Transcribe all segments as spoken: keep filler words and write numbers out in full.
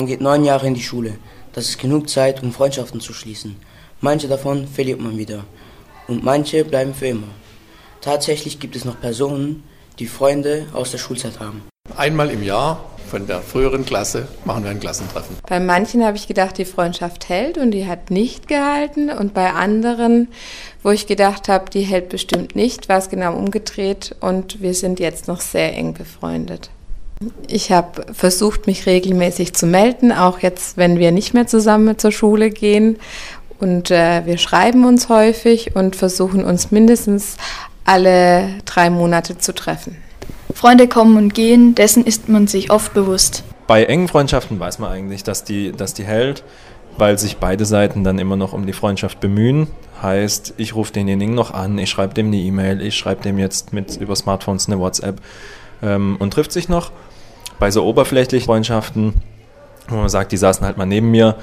Man geht neun Jahre in die Schule. Das ist genug Zeit, um Freundschaften zu schließen. Manche davon verliert man wieder und manche bleiben für immer. Tatsächlich gibt es noch Personen, die Freunde aus der Schulzeit haben. Einmal im Jahr von der früheren Klasse machen wir ein Klassentreffen. Bei manchen habe ich gedacht, die Freundschaft hält und die hat nicht gehalten. Und bei anderen, wo ich gedacht habe, die hält bestimmt nicht, war es genau umgedreht und wir sind jetzt noch sehr eng befreundet. Ich habe versucht, mich regelmäßig zu melden, auch jetzt, wenn wir nicht mehr zusammen zur Schule gehen. Und äh, wir schreiben uns häufig und versuchen uns mindestens alle drei Monate zu treffen. Freunde kommen und gehen, dessen ist man sich oft bewusst. Bei engen Freundschaften weiß man eigentlich, dass die, dass die hält, weil sich beide Seiten dann immer noch um die Freundschaft bemühen. Heißt, ich rufe denjenigen noch an, ich schreibe dem eine E-Mail, ich schreibe dem jetzt mit über Smartphones eine WhatsApp ähm, und trifft sich noch. Bei so oberflächlichen Freundschaften, wo man sagt, die saßen halt mal neben mir,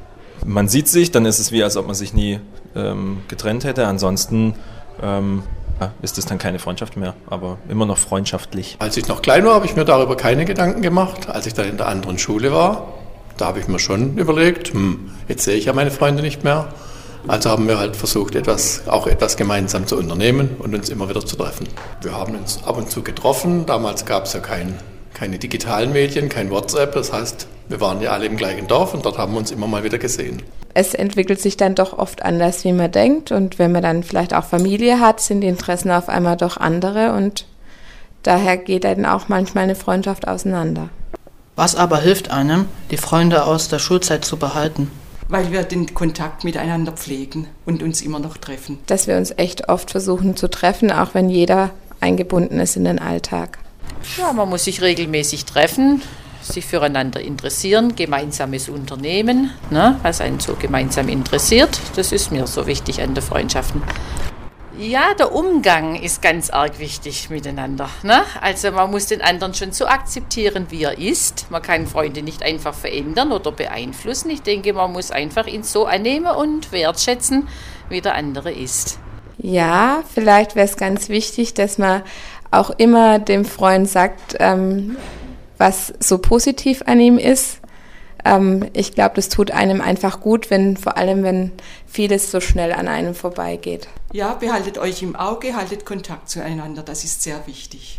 man sieht sich, dann ist es wie, als ob man sich nie ähm, getrennt hätte. Ansonsten ähm, ja, ist es dann keine Freundschaft mehr, aber immer noch freundschaftlich. Als ich noch klein war, habe ich mir darüber keine Gedanken gemacht. Als ich dann in der anderen Schule war, da habe ich mir schon überlegt, hm, jetzt sehe ich ja meine Freunde nicht mehr. Also haben wir halt versucht, etwas, auch etwas gemeinsam zu unternehmen und uns immer wieder zu treffen. Wir haben uns ab und zu getroffen. Damals gab es ja kein, keine digitalen Medien, kein WhatsApp. Das heißt, wir waren ja alle im gleichen Dorf und dort haben wir uns immer mal wieder gesehen. Es entwickelt sich dann doch oft anders, wie man denkt. Und wenn man dann vielleicht auch Familie hat, sind die Interessen auf einmal doch andere. Und daher geht dann auch manchmal eine Freundschaft auseinander. Was aber hilft einem, die Freunde aus der Schulzeit zu behalten? Weil wir den Kontakt miteinander pflegen und uns immer noch treffen. Dass wir uns echt oft versuchen zu treffen, auch wenn jeder eingebunden ist in den Alltag. Ja, man muss sich regelmäßig treffen, sich füreinander interessieren, gemeinsames Unternehmen, ne, was einen so gemeinsam interessiert. Das ist mir so wichtig an den Freundschaften. Ja, der Umgang ist ganz arg wichtig miteinander. Ne? Also man muss den anderen schon so akzeptieren, wie er ist. Man kann Freunde nicht einfach verändern oder beeinflussen. Ich denke, man muss einfach ihn so annehmen und wertschätzen, wie der andere ist. Ja, vielleicht wäre es ganz wichtig, dass man auch immer dem Freund sagt, ähm, was so positiv an ihm ist. Ähm, ich glaube, das tut einem einfach gut, wenn vor allem, wenn vieles so schnell an einem vorbeigeht. Ja, behaltet euch im Auge, haltet Kontakt zueinander, das ist sehr wichtig.